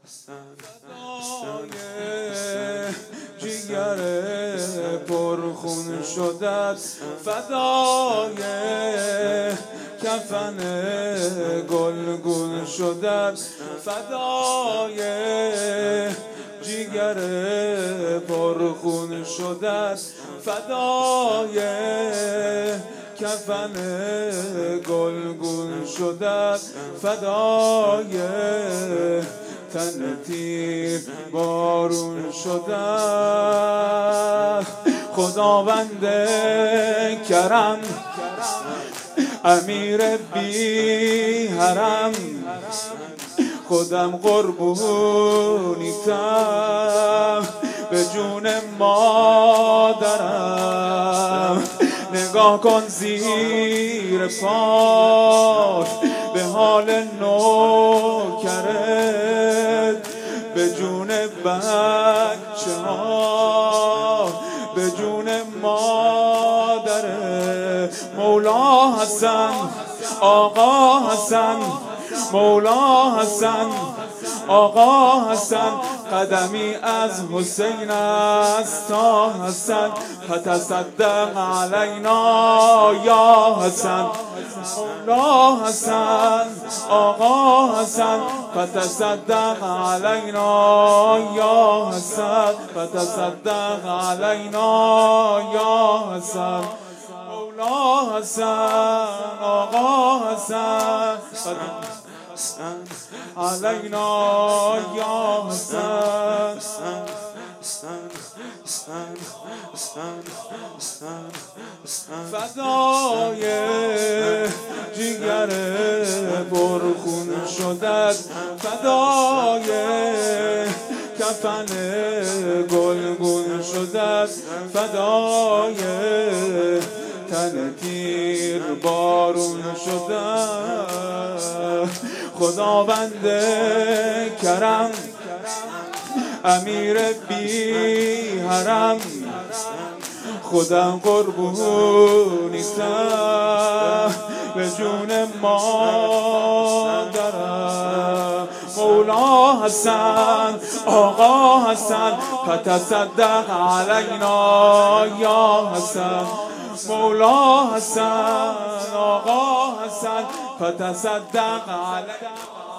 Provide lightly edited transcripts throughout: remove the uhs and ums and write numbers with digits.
جیگر پرخون شدت فدای کفن گلگون شدت فدای جیگر پرخون شدت فدای کفن گلگون شدت فدای تن تیر بارون شدت خداوند کرم امیر بی حرم خودم قربونیتم به جون مادرم نگاه کن زیر پاش به حال نوکرت به جون بچه ها به جون مادر مولا حسن آقا حسن مولا حسن آقا حسن قدمی از حسین است تا حسن فتصدق علینا یا حسن مولا حسن آقا حسن فتصدق علینا یا حسن فتصدق علینا یا حسن مولا حسن آقا حسن علینا یا حسن فدای جیگر پرخون شدت فدای کفن گلگون شدت فدای تن تیر بارون شدت خداوند کرم امیر بی حرم خودم قربونیتم به جون مادرم مولا حسن آقا حسن فتصدق علینا یا حسن مولا حسن آقا حسن فتصدق علینا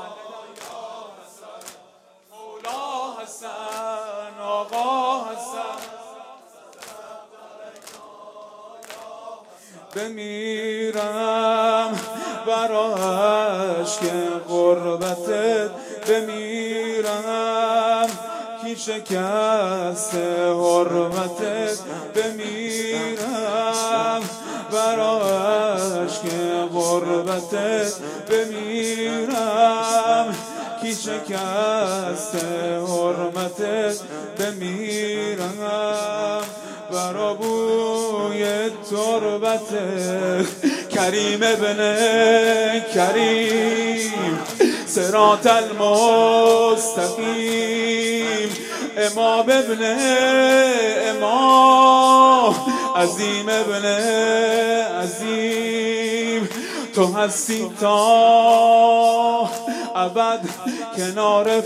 مولا حسن آقا حسن بمیرم برا عشق غربتت بمیرم کی شکست حرمتت بمیرم برا عشق غربتت بمیرم کی شکست حرمتت بمیرم برا بوی تربت کریم ابن کریم صراط المستقیم امام ابن امام عظیم ابن عظیم تو هستی تا ابد کنار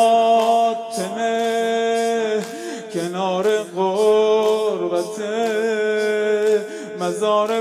فاطمه کنار قربت مزار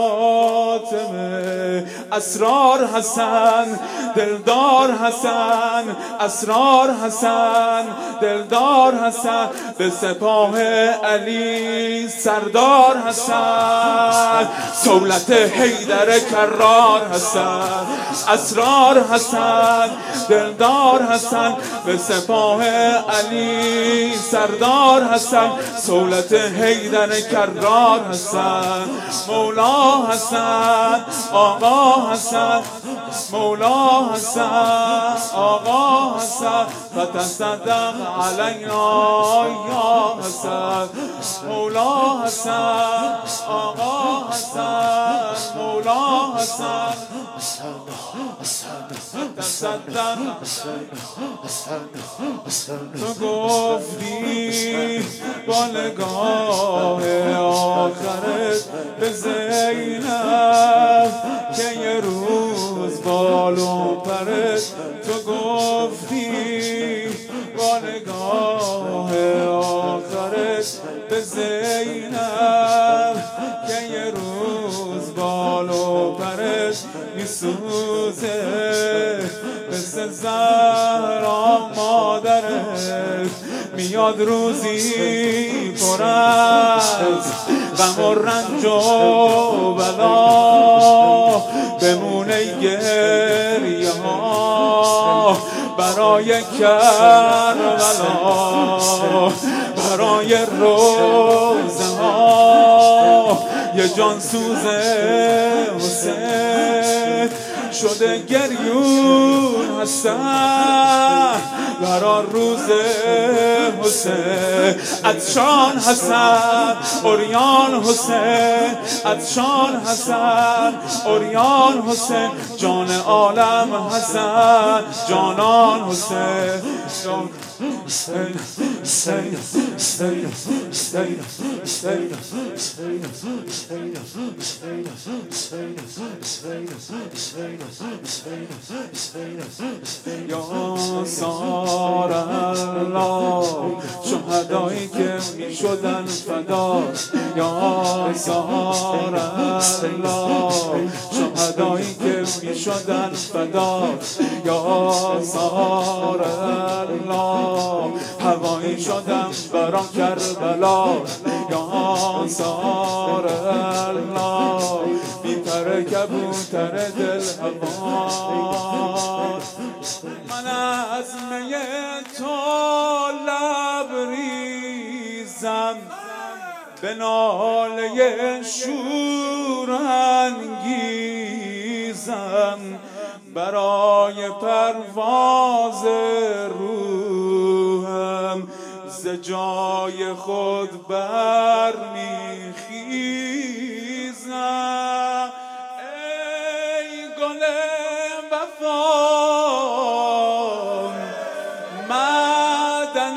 فاطمه اسرار حسن دلدار حسن اسرار حسن دلدار حسن به سپاه علی سردار حسن صولت حیدر کرار حسن اسرار حسن دلدار حسن به سپاه علی سردار حسن صولت حیدر کرار حسن مولا حسن آقا حسن مولا حسن آقا حسن فتصدق علینا یا حسن مولا حسن آقا حسن مولا حسن فتصدق تو گفتی با نگاه آخرت به زینب که یه روز بالو پرت تو گفتی میسوزه مثل زهرا مادرت میاد روزی پر از غم و رنج و بلا بمونه گریه ها برای کربلا برای روزه ها یه جان سوزه حسین شده گریون حسن برا روز حسین عطشان حسن اوریان حسین عطشان حسن اوریان حسین جان عالم حسن جانان حسین یا سار الله شهدایی که می شدن فدا یا سار الله شهدایی که می شدن فدا یا سار الله هوایی شدم برا کربلا یا سار الله بی پر کبوتر دل هوا من از می تو لبریزم به ناله شورانگیزم برای پرواز روحم ز جای خود برمیخیزم ای گل وفا معدن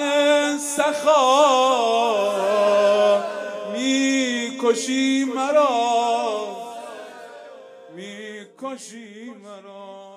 سخا میکشی مرا میکشی مرا